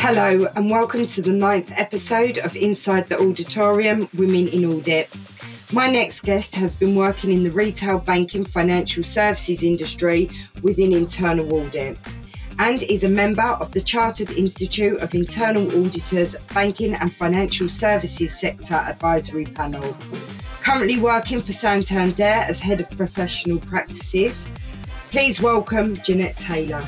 Hello and welcome to the 9th episode of Inside the Auditorium, Women in Audit. My next guest has been working in the retail banking financial services industry within internal audit and is a member of the Chartered Institute of Internal Auditors Banking and Financial Services Sector Advisory Panel. Currently working for Santander as Head of Professional Practices. Please welcome Jeanette Taylor.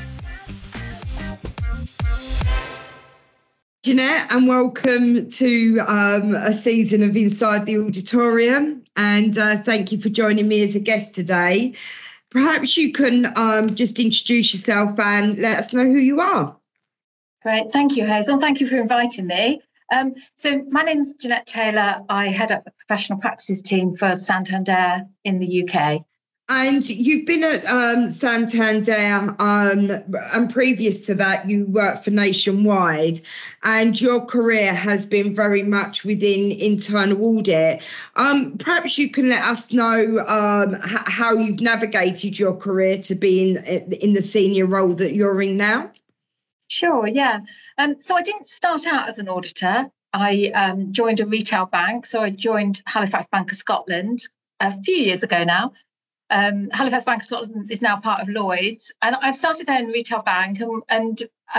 Jeanette, and welcome to a season of Inside the Auditorium, and thank you for joining me as a guest today. Perhaps you can just introduce yourself and let us know who you are. Great, thank you, Hazel. Thank you for inviting me. So my name is Jeanette Taylor. I head up the professional practices team for Santander in the UK. And you've been at Santander, and previous to that, you worked for Nationwide, and your career has been very much within internal audit. Perhaps you can let us know how you've navigated your career to be in the senior role that you're in now. Sure, yeah. So I didn't start out as an auditor. I joined a retail bank. So I joined Halifax Bank of Scotland a few years ago now. Halifax Bank of Scotland is now part of Lloyds, and I started there in retail bank and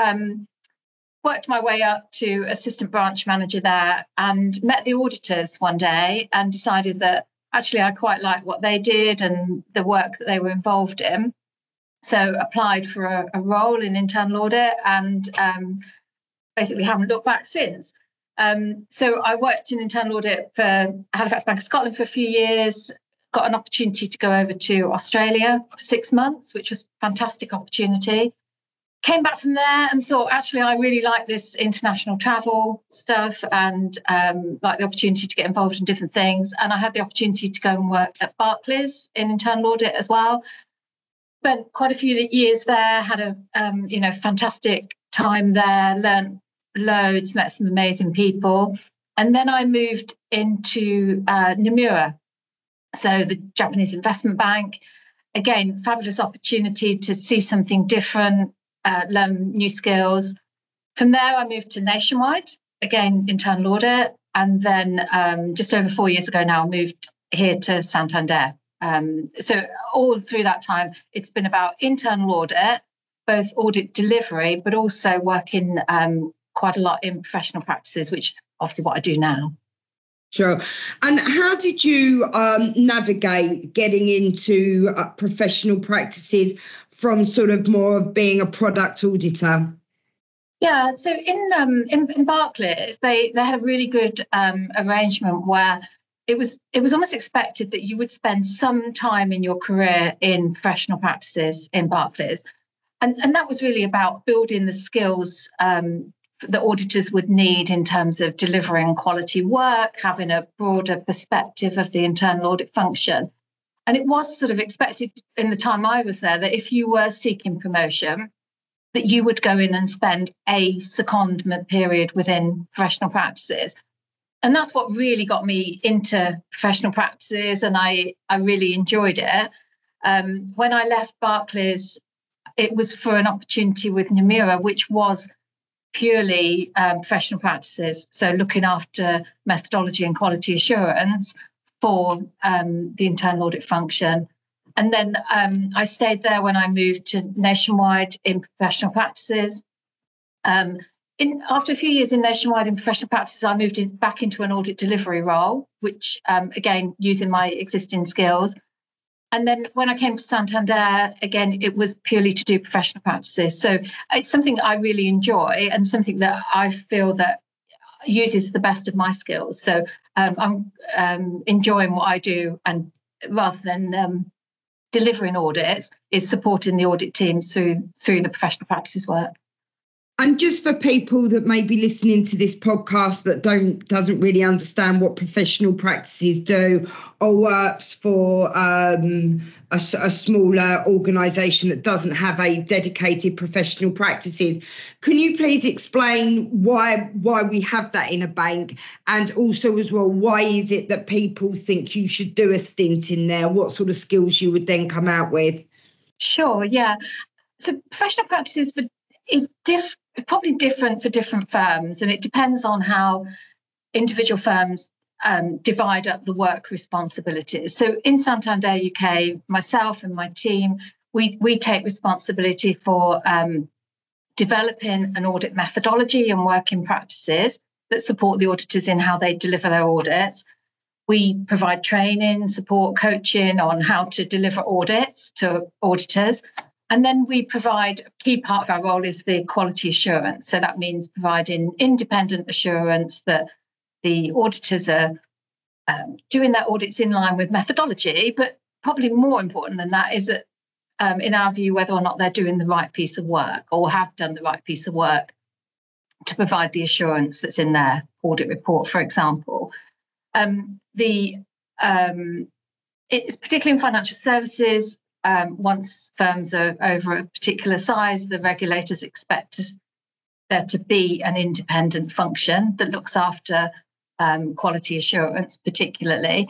worked my way up to assistant branch manager there, and met the auditors one day and decided that actually I quite liked what they did and the work that they were involved in. So applied for a role in internal audit and basically haven't looked back since. So I worked in internal audit for Halifax Bank of Scotland for a few years. Got an opportunity to go over to Australia for 6 months, which was a fantastic opportunity. Came back from there and thought, actually, I really like this international travel stuff and like the opportunity to get involved in different things. And I had the opportunity to go and work at Barclays in internal audit as well. Spent quite a few years there, had a fantastic time there, learned loads, met some amazing people. And then I moved into Nomura. So the Japanese investment bank, again, fabulous opportunity to see something different, learn new skills. From there, I moved to Nationwide, again, internal audit. And then just over 4 years ago now, I moved here to Santander. So all through that time, it's been about internal audit, both audit delivery, but also working quite a lot in professional practices, which is obviously what I do now. Sure. And how did you navigate getting into professional practices from sort of more of being a product auditor? Yeah, so in Barclays, they had a really good arrangement where it was almost expected that you would spend some time in your career in professional practices in Barclays. And that was really about building the skills that auditors would need in terms of delivering quality work, having a broader perspective of the internal audit function. And it was sort of expected in the time I was there that if you were seeking promotion, that you would go in and spend a secondment period within professional practices. And that's what really got me into professional practices, and I really enjoyed it. When I left Barclays, it was for an opportunity with Nomura, which was purely professional practices, so looking after methodology and quality assurance for the internal audit function. And then I stayed there when I moved to Nationwide in professional practices. After a few years in Nationwide in professional practices, I moved back into an audit delivery role, which again, using my existing skills. And then when I came to Santander, again, it was purely to do professional practices. So it's something I really enjoy and something that I feel that uses the best of my skills. So I'm enjoying what I do, and rather than delivering audits, is supporting the audit teams through the professional practices work. And just for people that may be listening to this podcast that doesn't really understand what professional practices do, or works for a smaller organisation that doesn't have a dedicated professional practices, can you please explain why we have that in a bank, and also as well, why is it that people think you should do a stint in there? What sort of skills you would then come out with? Sure, yeah. So professional practices is probably different for different firms, and it depends on how individual firms divide up the work responsibilities. So in Santander UK, myself and my team, we take responsibility for developing an audit methodology and working practices that support the auditors in how they deliver their audits. We provide training, support, coaching on how to deliver audits to auditors. And then we provide, a key part of our role is the quality assurance. So that means providing independent assurance that the auditors are doing their audits in line with methodology, but probably more important than that is that, in our view, whether or not they're doing the right piece of work or have done the right piece of work to provide the assurance that's in their audit report, for example. It's particularly in financial services. Once firms are over a particular size, the regulators expect there to be an independent function that looks after quality assurance, particularly.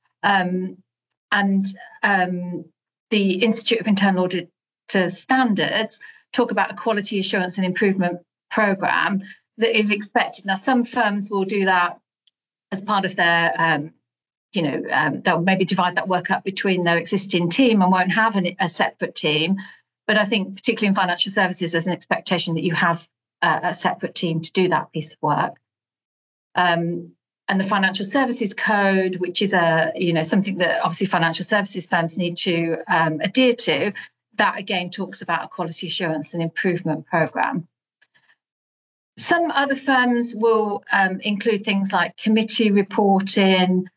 The Institute of Internal Auditor Standards talk about a quality assurance and improvement programme that is expected. Now, some firms will do that as part of their, they'll maybe divide that work up between their existing team and won't have a separate team. But I think particularly in financial services, there's an expectation that you have a separate team to do that piece of work. And the Financial Services Code, which is something that obviously financial services firms need to adhere to, that again talks about a quality assurance and improvement programme. Some other firms will include things like committee reporting,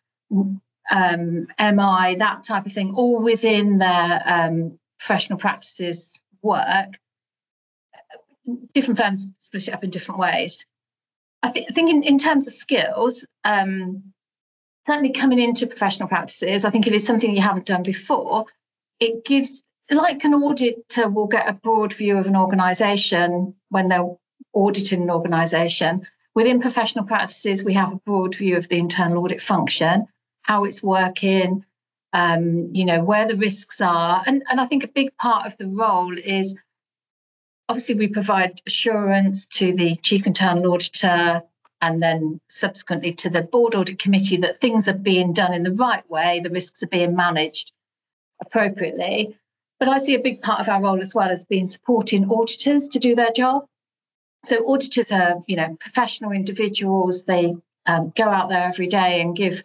MI, that type of thing, all within their professional practices work. Different firms split it up in different ways. I think in terms of skills, certainly coming into professional practices, I think if it's something you haven't done before, it gives, like an auditor will get a broad view of an organisation when they're auditing an organisation. Within professional practices, we have a broad view of the internal audit function, how it's working, where the risks are. And I think a big part of the role is, obviously, we provide assurance to the Chief Internal Auditor and then subsequently to the Board Audit Committee that things are being done in the right way, the risks are being managed appropriately. But I see a big part of our role as well as being supporting auditors to do their job. So auditors are, professional individuals. They go out there every day and give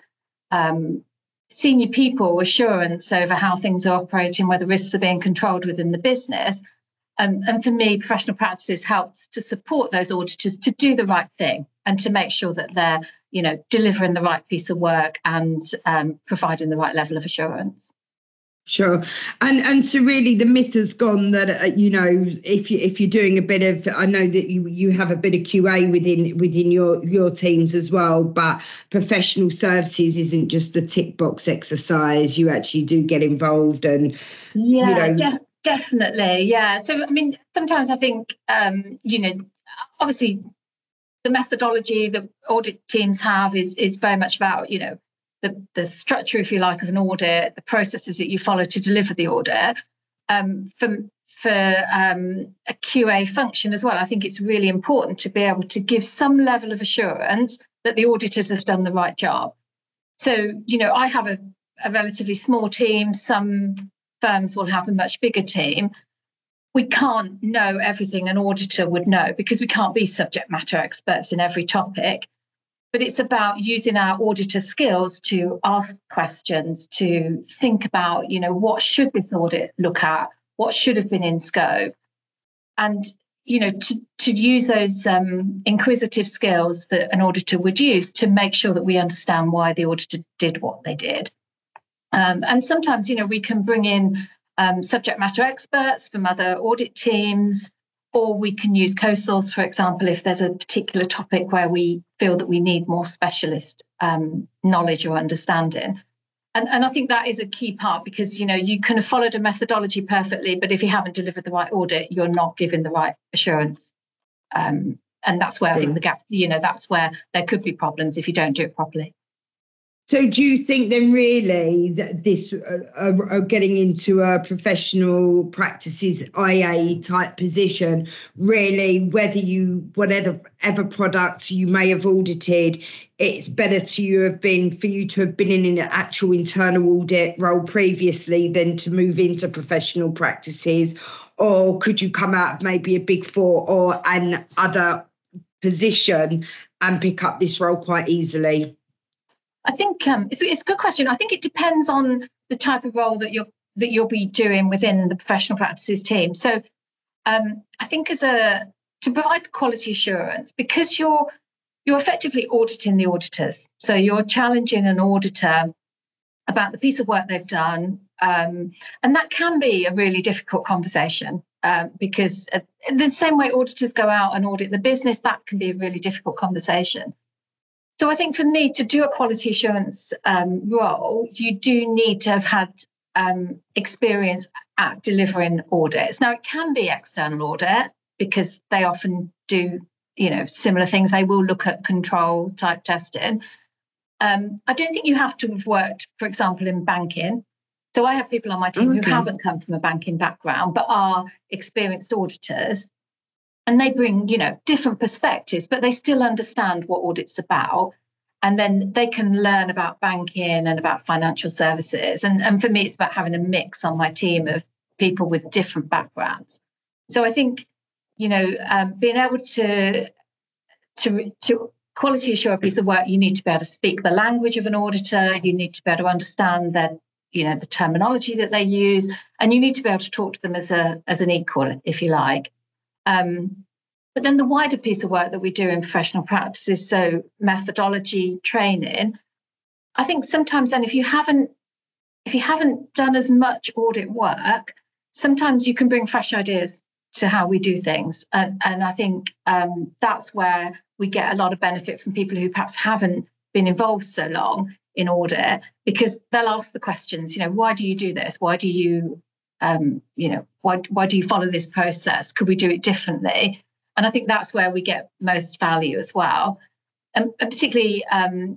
senior people assurance over how things are operating, whether risks are being controlled within the business. And for me, professional practices helps to support those auditors to do the right thing and to make sure that they're, delivering the right piece of work and providing the right level of assurance. Sure. And so really the myth has gone that, if you're doing a bit of, I know that you have a bit of QA within your teams as well, but professional services isn't just a tick box exercise. You actually do get involved and, Definitely, yeah. So, I mean, sometimes I think, obviously the methodology that audit teams have is very much about, the structure, if you like, of an audit, the processes that you follow to deliver the audit. For a QA function as well, I think it's really important to be able to give some level of assurance that the auditors have done the right job. So, I have a relatively small team. Some firms will have a much bigger team. We can't know everything an auditor would know because we can't be subject matter experts in every topic. But it's about using our auditor skills to ask questions, to think about, what should this audit look at? What should have been in scope? And, to use those inquisitive skills that an auditor would use to make sure that we understand why the auditor did what they did. And sometimes, we can bring in subject matter experts from other audit teams, or we can use co-source, for example, if there's a particular topic where we feel that we need more specialist knowledge or understanding. And I think that is a key part because, you can have followed a methodology perfectly, but if you haven't delivered the right audit, you're not giving the right assurance. And that's where I think the gap, that's where there could be problems if you don't do it properly. So do you think then really that this getting into a professional practices IA type position, really, whatever product you may have audited, it's better for you to have been in an actual internal audit role previously than to move into professional practices? Or could you come out of maybe a Big Four or an other position and pick up this role quite easily? I think it's a good question. I think it depends on the type of role that you'll be doing within the professional practices team. So I think to provide the quality assurance, because you're effectively auditing the auditors. So you're challenging an auditor about the piece of work they've done. And that can be a really difficult conversation because in the same way auditors go out and audit the business, that can be a really difficult conversation. So I think for me to do a quality assurance role, you do need to have had experience at delivering audits. Now, it can be external audit because they often do, similar things. They will look at control type testing. I don't think you have to have worked, for example, in banking. So I have people on my team who haven't come from a banking background, but are experienced auditors. And they bring, different perspectives, but they still understand what audit's about. And then they can learn about banking and about financial services. And for me, it's about having a mix on my team of people with different backgrounds. So I think, being able to quality assure a piece of work, you need to be able to speak the language of an auditor. You need to be able to understand that, the terminology that they use, and you need to be able to talk to them as an equal, if you like. But then the wider piece of work that we do in professional practices, so methodology, training, I think sometimes then if you haven't done as much audit work, sometimes you can bring fresh ideas to how we do things. And I think that's where we get a lot of benefit from people who perhaps haven't been involved so long in audit, because they'll ask the questions, why do you do this? Why do you why do you follow this process? Could we do it differently? And I think that's where we get most value as well. And particularly,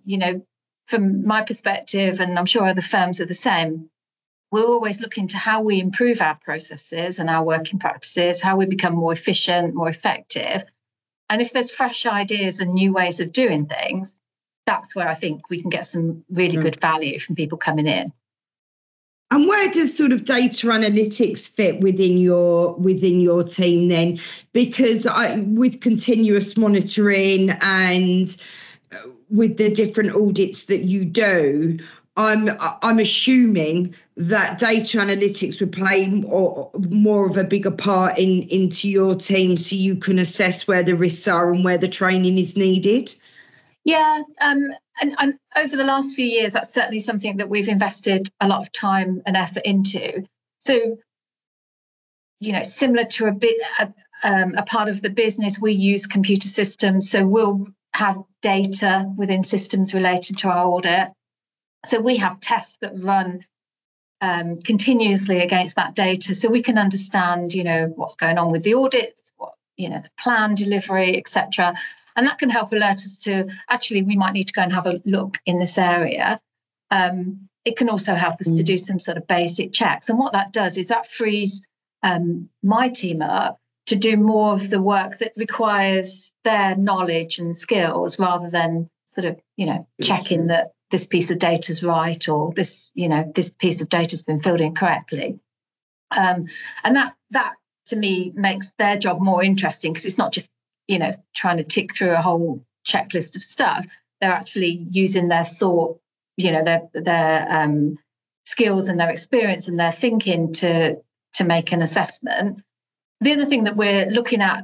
from my perspective, and I'm sure other firms are the same, we're always looking to how we improve our processes and our working practices, how we become more efficient, more effective. And if there's fresh ideas and new ways of doing things, that's where I think we can get some really good value from people coming in. And where does sort of data analytics fit within your team then? Because with continuous monitoring and with the different audits that you do, I'm assuming that data analytics would play more of a bigger part into your team, so you can assess where the risks are and where the training is needed. Yeah, and over the last few years, that's certainly something that we've invested a lot of time and effort into. So, similar to a part of the business, we use computer systems. So we'll have data within systems related to our audit. So we have tests that run continuously against that data, so we can understand, what's going on with the audits, the plan delivery, etc. And that can help alert us to, actually, we might need to go and have a look in this area. It can also help us to do some sort of basic checks. And what that does is that frees my team up to do more of the work that requires their knowledge and skills, rather than sort of, checking that this piece of data is right, or this piece of data has been filled in correctly. And that to me makes their job more interesting, because it's not just trying to tick through a whole checklist of stuff. They're actually using their thought, their skills and their experience and their thinking to make an assessment. The other thing that we're looking at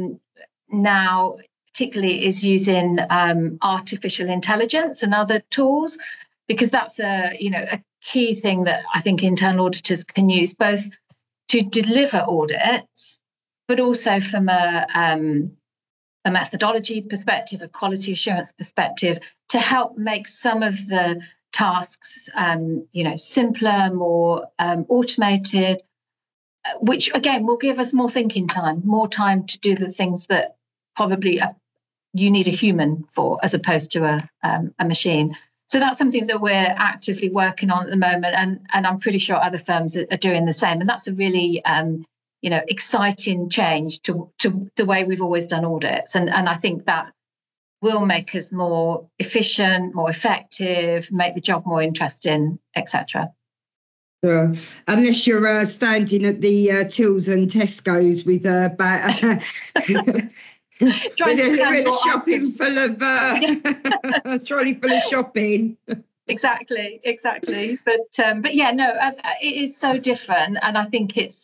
now, particularly, is using artificial intelligence and other tools, because that's a key thing that I think internal auditors can use, both to deliver audits, but also from a methodology perspective, a quality assurance perspective, to help make some of the tasks, simpler, more automated, which again will give us more thinking time, more time to do the things that probably you need a human for, as opposed to a machine. So that's something that we're actively working on at the moment, and I'm pretty sure other firms are doing the same. And that's a really exciting change to the way we've always done audits, and I think that will make us more efficient, more effective, make the job more interesting, etc. Sure. Unless you're standing at the tills and Tesco's with a with a shopping full of a trolley full of shopping. Exactly. But yeah, no, it is so different, and I think it's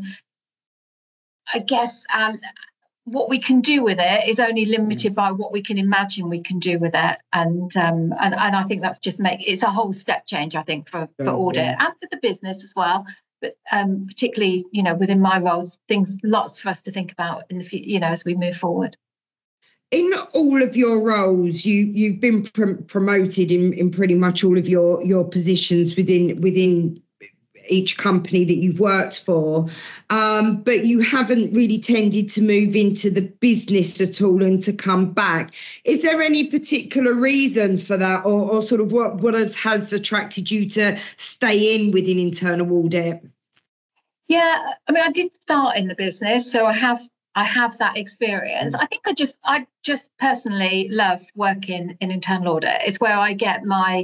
I guess what we can do with it is only limited by what we can imagine we can do with it, and I think that's just it's a whole step change, I think, for audit and for the business as well. But particularly, within my roles, lots for us to think about in the future, as we move forward. In all of your roles, you've been promoted in pretty much all of your positions within each company that you've worked for, but you haven't really tended to move into the business at all and to come back. Is there any particular reason for that, or sort of what has attracted you to stay in within internal audit? Yeah, I mean, I did start in the business, so I have that experience. I think I just personally love working in internal audit. It's where I get my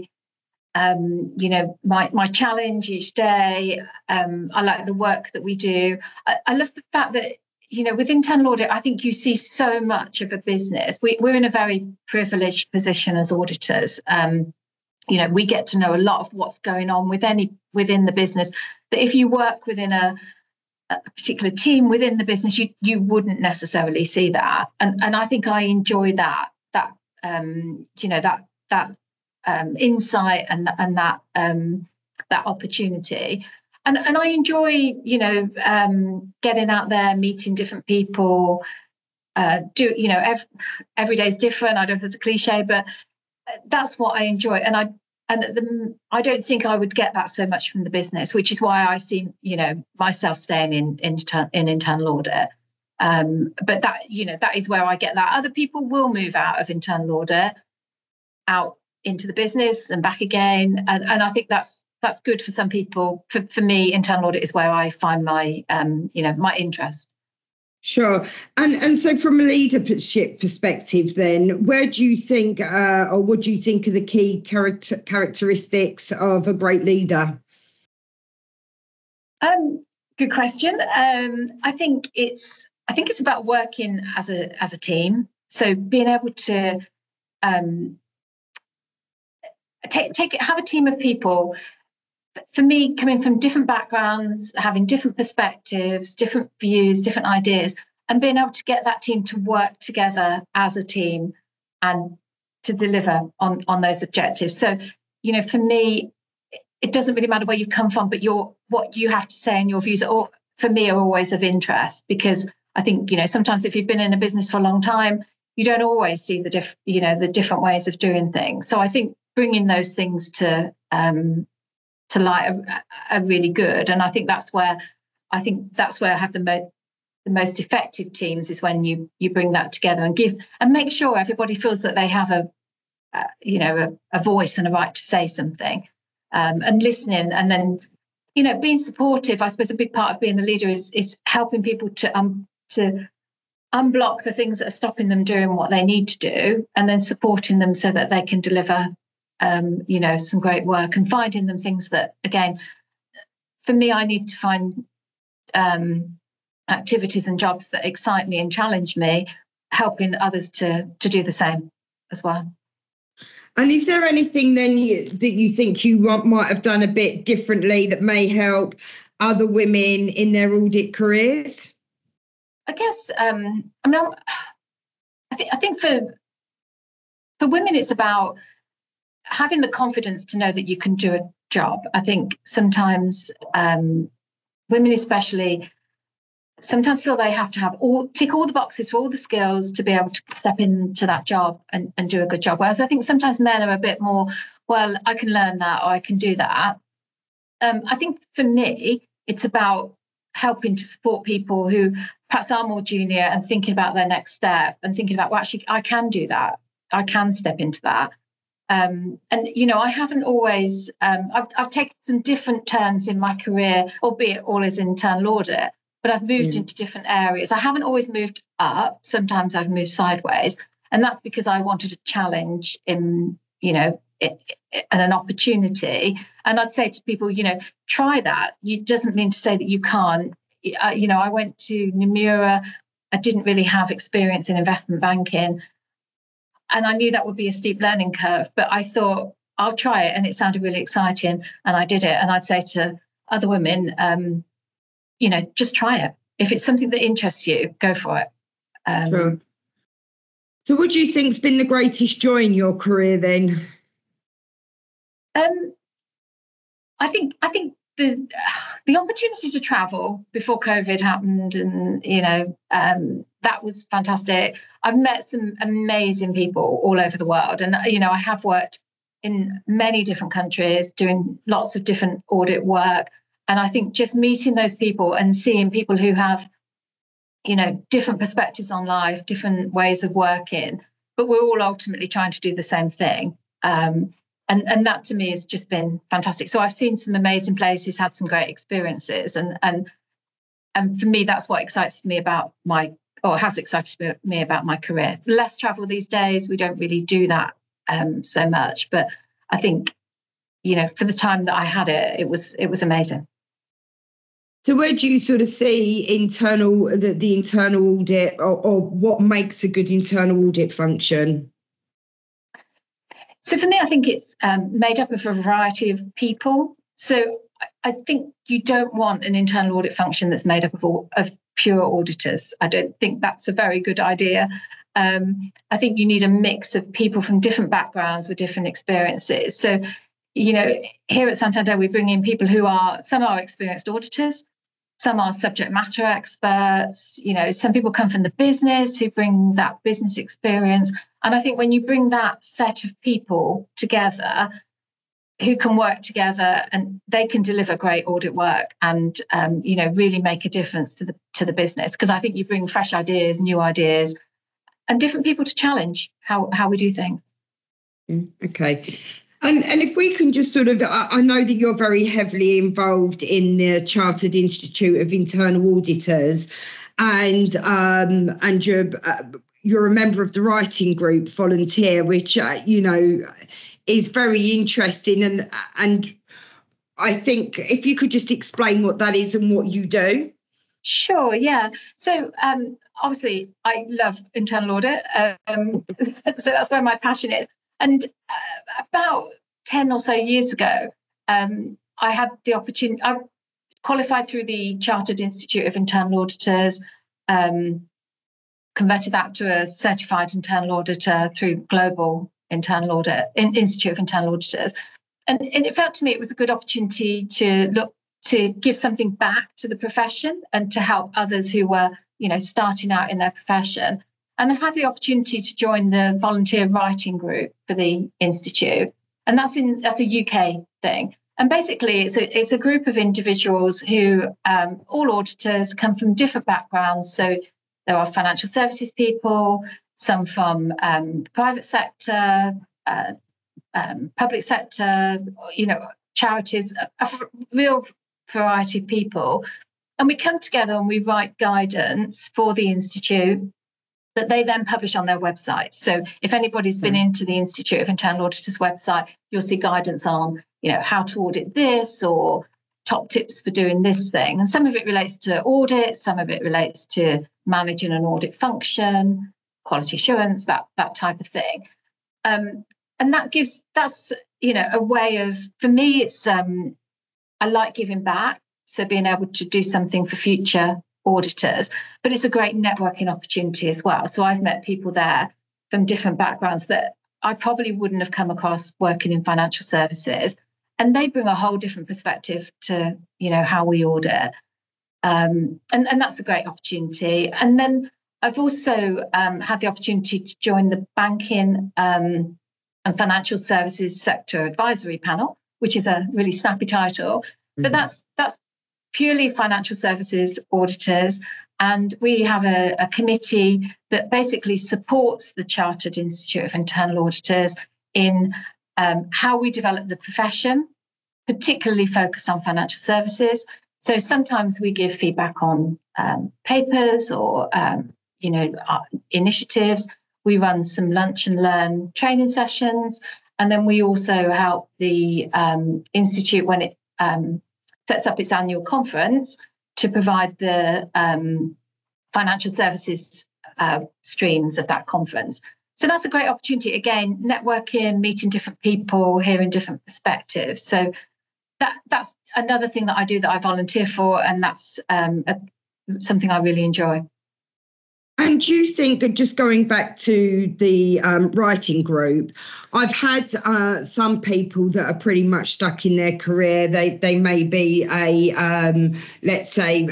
my challenge each day. I like the work that we do. I love the fact that, with internal audit, I think you see so much of a business. We're in a very privileged position as auditors. We get to know a lot of what's going on within the business, that if you work within a particular team within the business, you wouldn't necessarily see that. And I think I enjoy that insight and that opportunity, and I enjoy getting out there, meeting different people. Every day is different. I don't know if it's a cliche, but that's what I enjoy, and I don't think I would get that so much from the business, which is why I see myself staying in internal audit. But that is where I get that. Other people will move out of internal audit out into the business and back again, and I think that's good for some people. For me, internal audit is where I find my my interest. Sure. And so from a leadership perspective then, where do you think or what do you think are the key characteristics of a great leader? Good question. I think it's about working as a team. So being able to have a team of people. For me, coming from different backgrounds, having different perspectives, different views, different ideas, and being able to get that team to work together as a team and to deliver on those objectives. So, for me, it doesn't really matter where you've come from, but what you have to say and your views are always of interest, because I think, sometimes if you've been in a business for a long time, you don't always see the different ways of doing things. So I think bringing those things to light are really good, and I think that's where I have the most effective teams, is when you bring that together and make sure everybody feels that they have a voice and a right to say something, and listening, and then being supportive. I suppose a big part of being a leader is helping people to unblock the things that are stopping them doing what they need to do, and then supporting them so that they can deliver some great work, and finding them things that, again, for me, I need to find activities and jobs that excite me and challenge me, helping others to do the same as well. And is there anything then that you think you might have done a bit differently that may help other women in their audit careers? I guess, I think for women, it's about having the confidence to know that you can do a job. I think sometimes women especially sometimes feel they have to tick all the boxes for all the skills to be able to step into that job and do a good job. Whereas I think sometimes men are a bit more, well, I can learn that, or I can do that. I think for me, it's about helping to support people who perhaps are more junior and thinking about their next step and thinking about, well, actually, I can do that. I can step into that. And, I haven't always, I've taken some different turns in my career, albeit all as internal audit, but I've moved into different areas. I haven't always moved up. Sometimes I've moved sideways. And that's because I wanted a challenge in, and an opportunity. And I'd say to people, try that. It doesn't mean to say that you can't. I went to Nomura. I didn't really have experience in investment banking. And I knew that would be a steep learning curve, but I thought I'll try it. And it sounded really exciting. And I did it. And I'd say to other women, just try it. If it's something that interests you, go for it. Sure. So what do you think's been the greatest joy in your career then? I think the opportunity to travel before COVID happened, and that was fantastic. I've met some amazing people all over the world, and I have worked in many different countries doing lots of different audit work, and I think just meeting those people and seeing people who have different perspectives on life, different ways of working, but we're all ultimately trying to do the same thing. And that to me has just been fantastic. So I've seen some amazing places, had some great experiences, and for me, that's what excites me about has excited me about my career. Less travel these days. We don't really do that so much, but I think for the time that I had it, it was amazing. So where do you sort of see the internal audit, or what makes a good internal audit function? So for me, I think it's made up of a variety of people. So I think you don't want an internal audit function that's made up of pure auditors. I don't think that's a very good idea. I think you need a mix of people from different backgrounds with different experiences. So, here at Santander, we bring in people some are experienced auditors, some are subject matter experts, some people come from the business who bring that business experience. And I think when you bring that set of people together who can work together, and they can deliver great audit work and, really make a difference to the business, because I think you bring fresh ideas, new ideas, and different people to challenge how we do things. Okay. And if we can just sort of, I know that you're very heavily involved in the Chartered Institute of Internal Auditors, and you're a member of the writing group Volunteer, which is very interesting, and I think if you could just explain what that is and what you do. Sure, yeah. So obviously I love internal audit, so that's where my passion is. And about 10 or so years ago, I had the opportunity. I qualified through the Chartered Institute of Internal Auditors, converted that to a certified internal auditor through Global Internal Audit, Institute of Internal Auditors. And it felt to me it was a good opportunity to give something back to the profession and to help others who were, starting out in their profession. And I had the opportunity to join the volunteer writing group for the Institute. And that's a UK thing. And basically, it's a group of individuals who, all auditors, come from different backgrounds. So there are financial services people, some from private sector, public sector, charities, a real variety of people. And we come together and we write guidance for the Institute that they then publish on their website. So if anybody's been into the Institute of Internal Auditors website, you'll see guidance on, how to audit this, or top tips for doing this thing. And some of it relates to audit, some of it relates to managing an audit function, quality assurance, that type of thing. And that's a way of, for me, it's I like giving back. So being able to do something for future auditors, but it's a great networking opportunity as well. So I've met people there from different backgrounds that I probably wouldn't have come across working in financial services, and they bring a whole different perspective to how we audit, and that's a great opportunity. And then I've also had the opportunity to join the banking and financial services sector advisory panel, which is a really snappy title, but that's purely financial services auditors. And we have a committee that basically supports the Chartered Institute of Internal Auditors in how we develop the profession, particularly focused on financial services. So sometimes we give feedback on papers or initiatives. We run some lunch and learn training sessions, and then we also help the institute when it sets up its annual conference to provide the financial services streams of that conference. So that's a great opportunity, again, networking, meeting different people, hearing different perspectives. So that's another thing that I do that I volunteer for, and that's something I really enjoy. And do you think, just going back to the writing group, I've had some people that are pretty much stuck in their career. They may be let's say,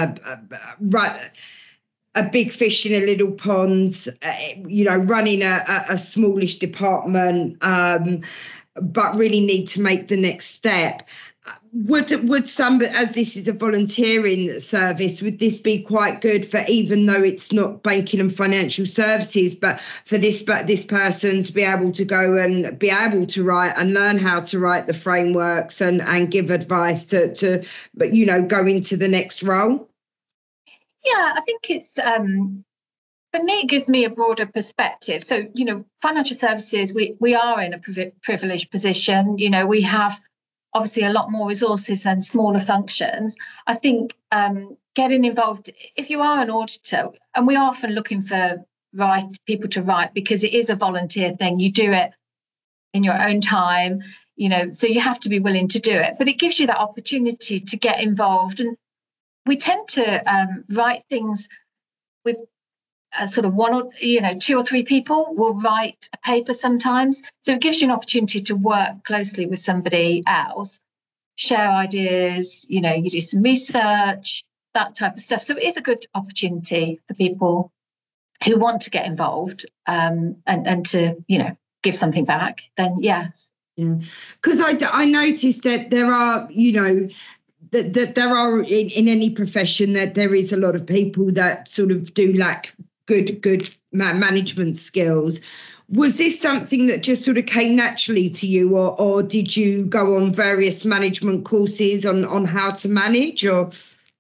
a big fish in a little pond, running a smallish department, but really need to make the next step. Would some, as this is a volunteering service, would this be quite good for, even though it's not banking and financial services, but for this person to be able to go and be able to write and learn how to write the frameworks and give advice to go into the next role? Yeah, I think it's, for me, it gives me a broader perspective. So, financial services, we are in a privileged position. We have obviously a lot more resources than smaller functions. I think getting involved, if you are an auditor, and we're often looking for people to write because it is a volunteer thing, you do it in your own time, so you have to be willing to do it. But it gives you that opportunity to get involved. And we tend to write things with sort of one or two or three people will write a paper sometimes. So it gives you an opportunity to work closely with somebody else, share ideas, you do some research, that type of stuff. So it is a good opportunity for people who want to get involved and to, give something back, then yes. Yeah, because I noticed that there are, that there are in any profession that there is a lot of people that sort of do lack good management skills. Was this something that just sort of came naturally to you, or did you go on various management courses on how to manage? Or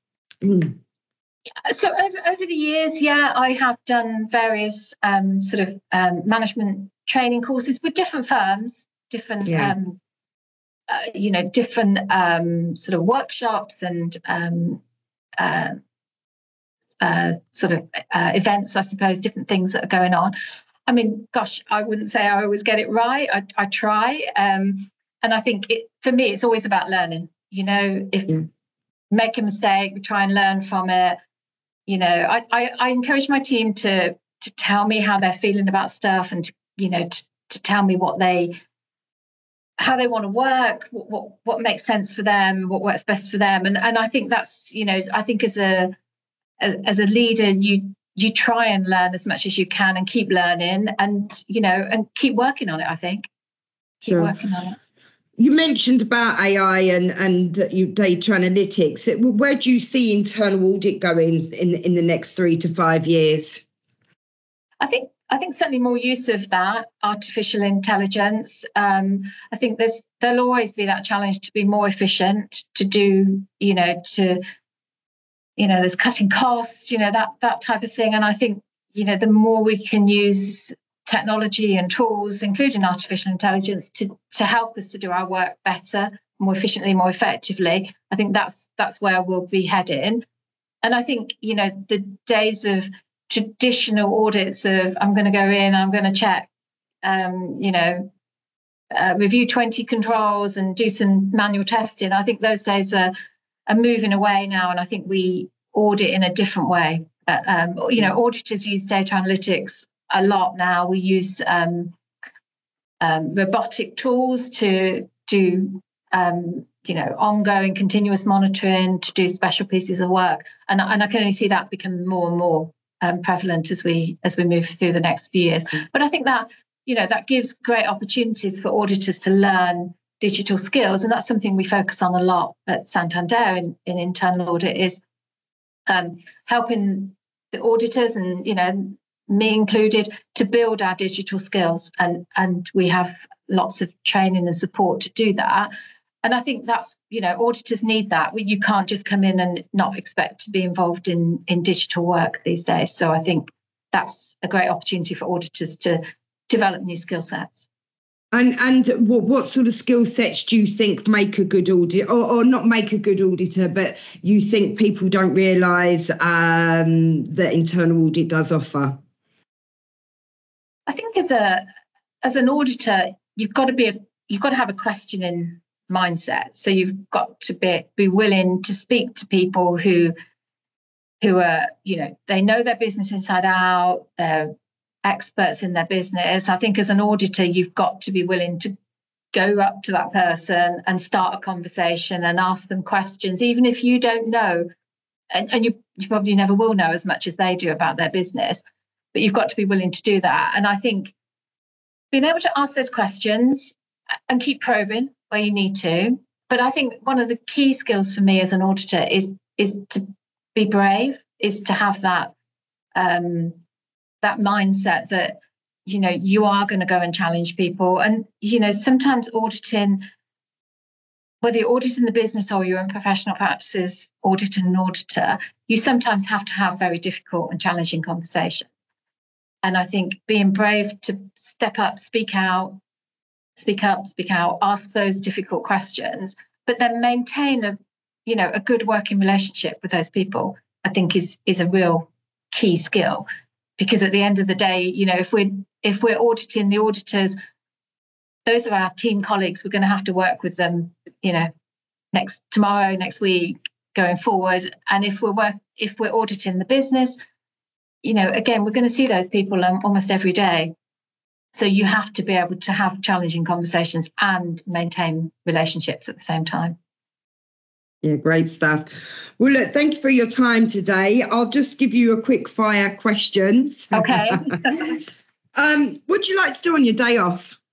So over the years, I have done various management training courses with different firms, different different sort of workshops and events, I suppose, different things that are going on. I mean, gosh, I wouldn't say I always get it right. I try. And I think for me, it's always about learning. If make a mistake, we try and learn from it. I encourage my team to tell me how they're feeling about stuff, and to tell me how they want to work, what makes sense for them, what works best for them. And I think that's, I think as a leader, you try and learn as much as you can and keep learning and keep working on it, I think. Keep working on it. You mentioned about AI and data analytics. Where do you see internal audit going in the next 3 to 5 years? I think certainly more use of that artificial intelligence. I think there'll always be that challenge to be more efficient, to do, there's cutting costs, that type of thing. And I think, the more we can use technology and tools, including artificial intelligence, to help us to do our work better, more efficiently, more effectively, I think that's where we'll be heading. And I think, the days of traditional audits of I'm going to go in, I'm going to check, review 20 controls and do some manual testing. I think those days are moving away now, and I think we audit in a different way. Auditors use data analytics a lot now. We use robotic tools to do ongoing continuous monitoring, to do special pieces of work, and I can only see that become more and more prevalent as we move through the next few years. But I think that that gives great opportunities for auditors to learn digital skills, and that's something we focus on a lot at Santander in internal audit, is helping the auditors and me included, to build our digital skills. And we have lots of training and support to do that. And I think that's, auditors need that. You can't just come in and not expect to be involved in digital work these days. So I think that's a great opportunity for auditors to develop new skill sets. And what sort of skill sets do you think make a good auditor, or not make a good auditor, but you think people don't realise that internal audit does offer? I think as an auditor, you've got to have a questioning mindset. So you've got to be willing to speak to people who are, they know their business inside out, they're experts in their business. I think as an auditor, you've got to be willing to go up to that person and start a conversation and ask them questions, even if you don't know, and you probably never will know as much as they do about their business, but you've got to be willing to do that. And I think being able to ask those questions and keep probing where you need to. But I think one of the key skills for me as an auditor is to be brave, is to have that that mindset that, you are going to go and challenge people. And, sometimes auditing, whether you're auditing the business or you're in professional practices, auditing an auditor, you sometimes have to have very difficult and challenging conversations. And I think being brave to step up, speak out, ask those difficult questions, but then maintain a good working relationship with those people, I think is a real key skill. Because at the end of the day, if we're auditing the auditors, those are our team colleagues. We're going to have to work with them, tomorrow, next week, going forward. And if we're auditing the business, again, we're going to see those people almost every day. So you have to be able to have challenging conversations and maintain relationships at the same time. Yeah, great stuff. Well, look, thank you for your time today. I'll just give you a quick fire questions. Okay. What do you like to do on your day off?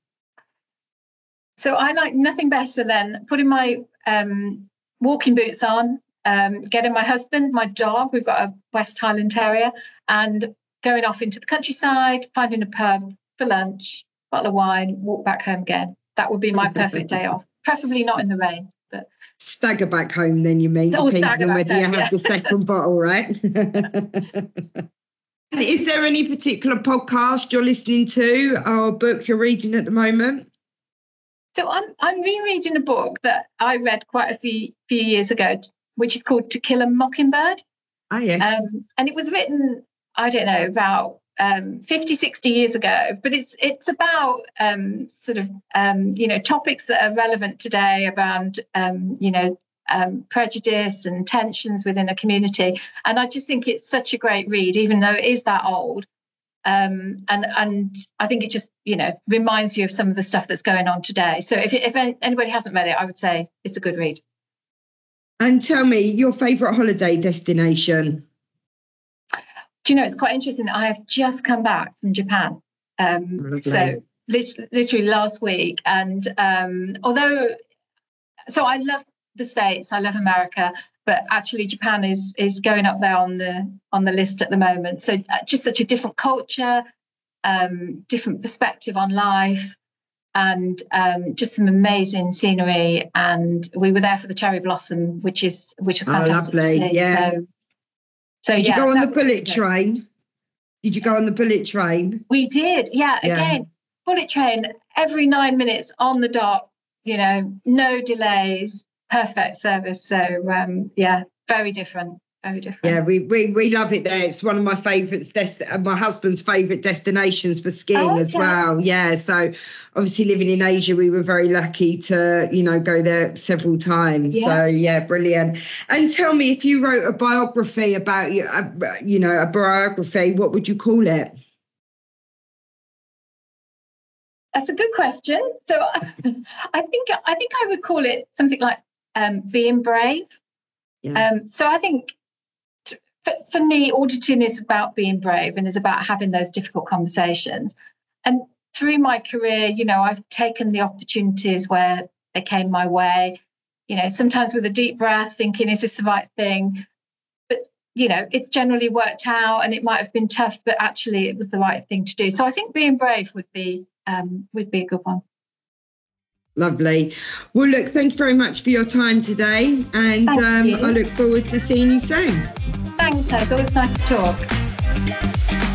So I like nothing better than putting my walking boots on, getting my husband, my dog, we've got a West Highland Terrier, and going off into the countryside, finding a pub for lunch, bottle of wine, walk back home again. That would be my perfect day off, preferably not in the rain. But stagger back home, then you mean, depends on whether you have the second bottle, right? Is there any particular podcast you're listening to or book you're reading at the moment? So I'm rereading a book that I read quite a few years ago, which is called To Kill a Mockingbird. Ah, yes. And it was written, I don't know, about 50, 60 years ago, but it's about topics that are relevant today around prejudice and tensions within a community. And I just think it's such a great read, even though it is that old. And I think it just reminds you of some of the stuff that's going on today. So if anybody hasn't read it, I would say it's a good read. And tell me your favourite holiday destination. Do you know, it's quite interesting. I have just come back from Japan. So literally last week. And so I love the States, I love America, but actually Japan is going up there on the list at the moment. So just such a different culture, different perspective on life, and just some amazing scenery. And we were there for the cherry blossom, which was fantastic. Lovely. To see. Yeah. So did you go on the bullet train? Did you go on the bullet train? We did, yeah. Again, bullet train every 9 minutes on the dot, no delays, perfect service. So, very different. Very different. Yeah, we love it there. It's one of my favourites, my husband's favourite destinations for skiing as well. Yeah, so obviously living in Asia, we were very lucky to, go there several times. Yeah. So, yeah, brilliant. And tell me, if you wrote a biography about you, a biography, what would you call it? That's a good question. So I think I would call it something like being brave. Yeah. So I think for me, auditing is about being brave and is about having those difficult conversations. And through my career, I've taken the opportunities where they came my way, sometimes with a deep breath, thinking, is this the right thing? But it's generally worked out, and it might have been tough, but actually it was the right thing to do. So I think being brave would be a good one. Lovely. Well, look, thank you very much for your time today, and I look forward to seeing you soon. Thanks, it's always nice to talk.